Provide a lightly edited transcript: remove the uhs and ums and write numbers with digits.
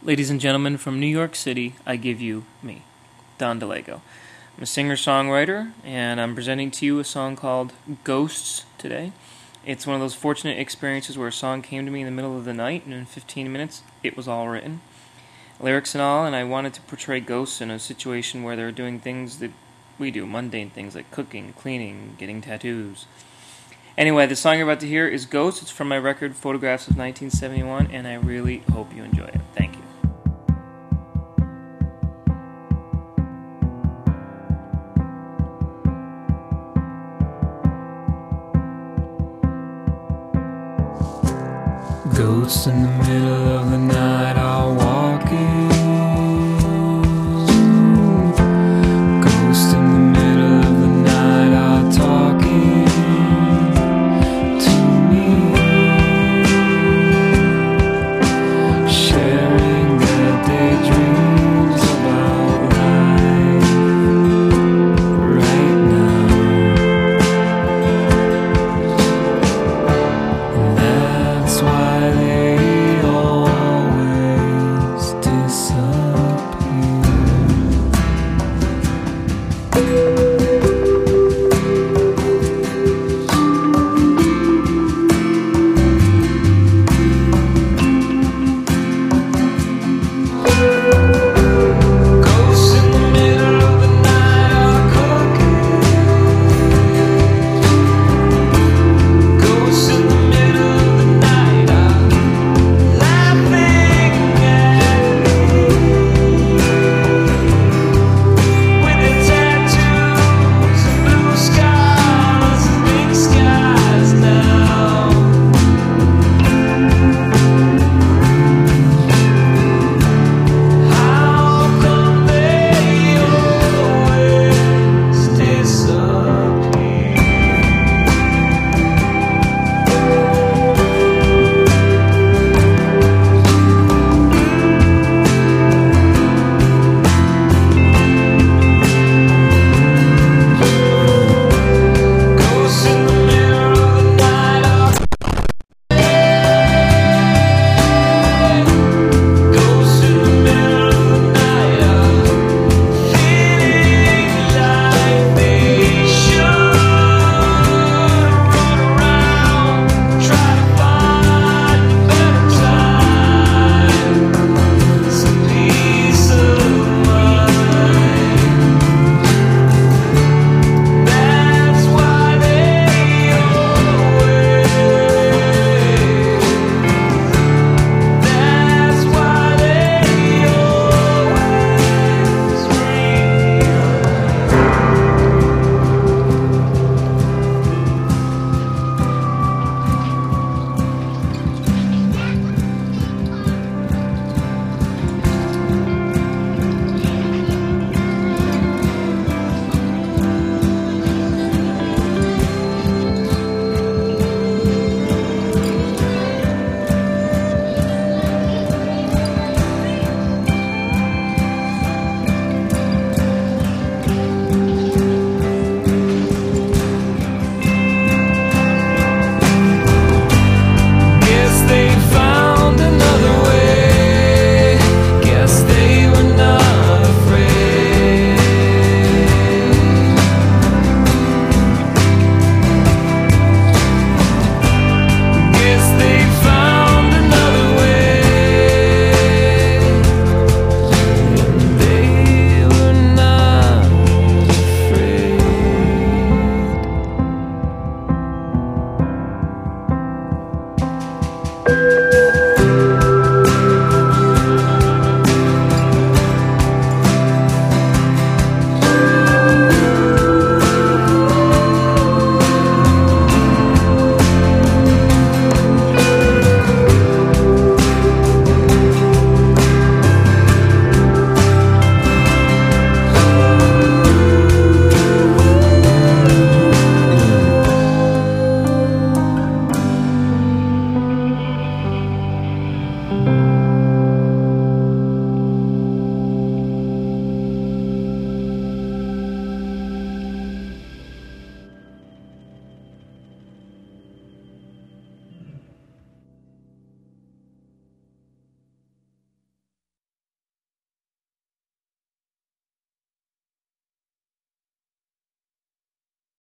Ladies and gentlemen, from New York City, I give you me, Don DeLego. I'm a singer-songwriter, and I'm presenting to you a song called Ghosts today. It's one of those fortunate experiences where a song came to me in the middle of the night, and in 15 minutes, it was all written. Lyrics and all, and I wanted to portray ghosts in a situation where they're doing things that we do, mundane things like cooking, cleaning, getting tattoos. Anyway, the song you're about to hear is Ghosts. It's from my record Photographs of 1971, and I really hope you enjoy it. Thank you. Ghosts in the middle of the night,